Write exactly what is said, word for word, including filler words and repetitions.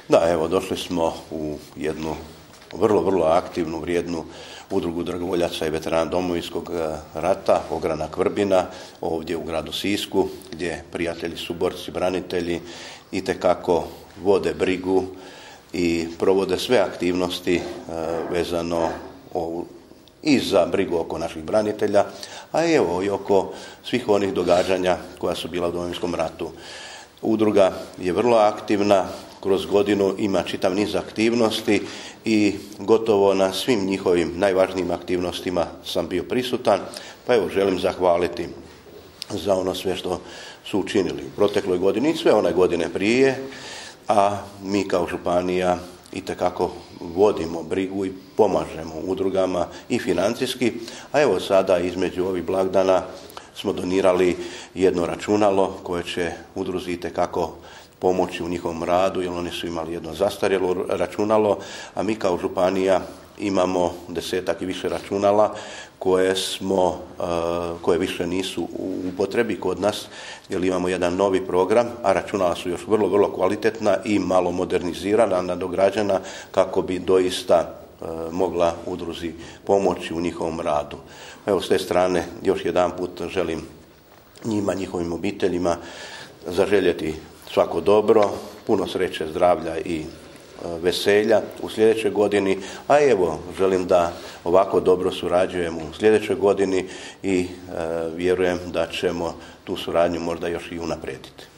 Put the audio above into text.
Da, evo, došli smo u jednu vrlo, vrlo aktivnu, vrijednu udrugu dragovoljaca i veterana Domovinskog rata, Ogranak Vrbina, ovdje u gradu Sisku, gdje prijatelji, suborci, branitelji itekako vode brigu i provode sve aktivnosti vezano i za brigu oko naših branitelja, a evo i oko svih onih događanja koja su bila u Domovinskom ratu. Udruga je vrlo aktivna, kroz godinu ima čitav niz aktivnosti i gotovo na svim njihovim najvažnijim aktivnostima sam bio prisutan, pa evo želim zahvaliti za ono sve što su učinili u protekloj godini i sve one godine prije, a mi kao županija itekako vodimo brigu i pomažemo udrugama i financijski, a evo sada između ovih blagdana smo donirali jedno računalo koje će udruzi itekako pomoći u njihovom radu, jer oni su imali jedno zastarjelo računalo, a mi kao županija imamo desetak i više računala koje smo, koje više nisu u upotrebi kod nas, jer imamo jedan novi program, a računala su još vrlo, vrlo kvalitetna i malo modernizirana, nadograđena kako bi doista mogla udruzi pomoći u njihovom radu. Evo, s te strane još jedan put želim njima, njihovim obiteljima zaželjeti svako dobro, puno sreće, zdravlja i veselja u sljedećoj godini, a evo želim da ovako dobro surađujemo u sljedećoj godini i e, vjerujem da ćemo tu suradnju možda još i unaprijediti.